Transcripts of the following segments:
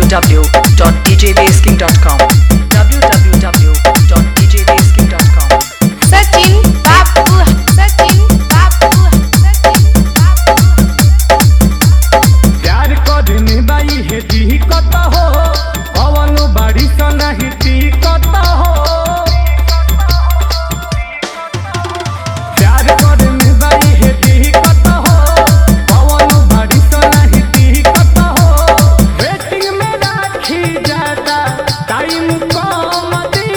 www.djbasking.com www.djbasking.com Sachin बाबू सचिन बाबू सचिन बाबू प्यार करने बाई है दी कत हो कवनो बाड़ी स नहीं ती कत हो प्यार करने बाई है दी कत हो कवनो बाड़ी स नहीं ती कत हो वेटिंग में राखी जाता टाइम कम दी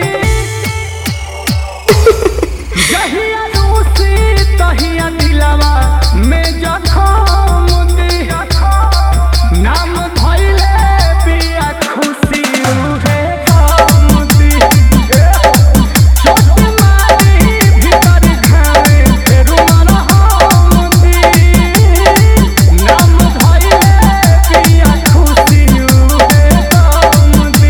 जहिया रूसी तहिया दिलवा में जखम दी नाम धइले बिया खुशी रूहे कम दी चोट मारी भीतर घावे रुमन हम दी नाम धइले बिया खुशी रूहे कम दी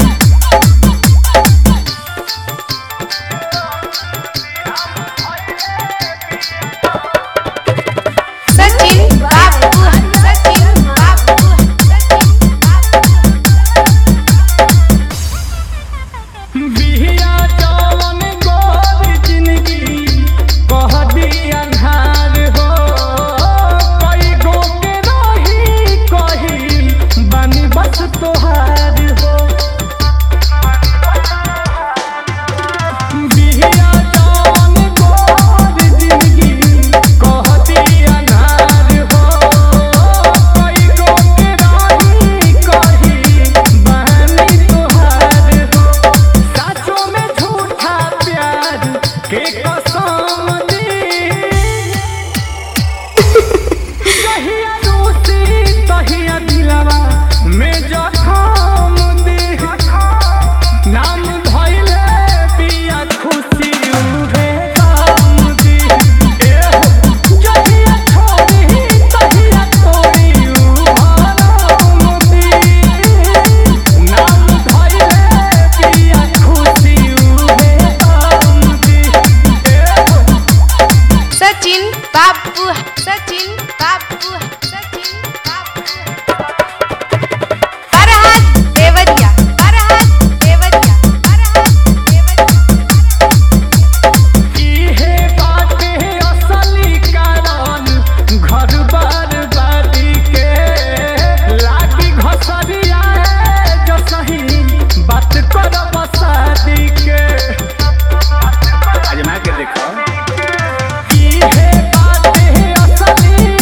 सचिन बाबू सचिन बाबू सचिन बाबू बिहिया जवन गोरी जिंदगी कह दिया अन्हार हो कई गो के रही कही बानी बस तोहार हो बिहिया जवन गोरी जिंदगी कह दिया अन्हार हो कई गो के रही कही बानी तोहार हो साचो में झूठा प्यार के कसम दी जहिया रूसी तहिया दिलवा में जखम दी नाम धइले बिया खुशी रूहे कम दी जहिया छोड़ी तहिया तोड़ी भरम दी नाम धइले बिया खुशी रूहे कम दी सचिन बाबू सचिन बाबू सचिन बाबू फरहाद देवरिया फरहाद देवरिया फरहाद देवरिया इहे बाटे असली कारण घर बर्बादी के लागी घसरिया जो सही बात कर बसादी के आजमा के देखो इहे बाटे असली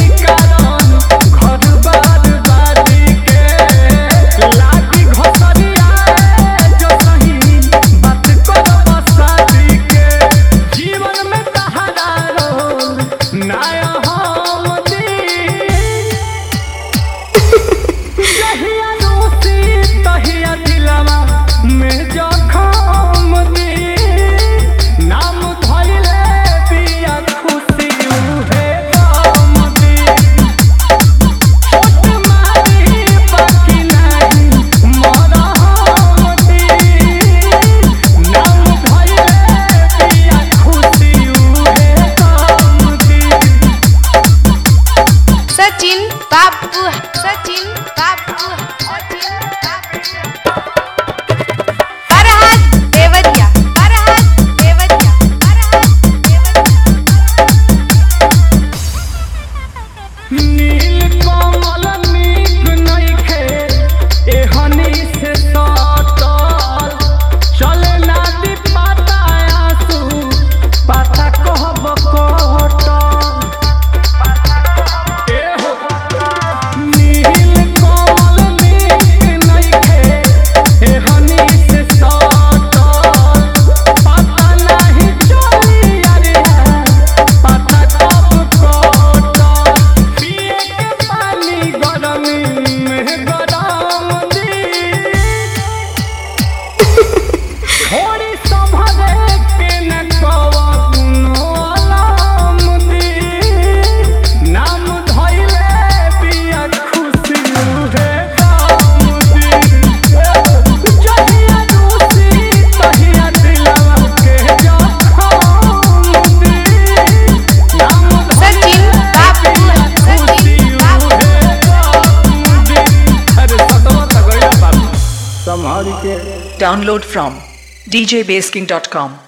छौरी के Download from djbasking.com.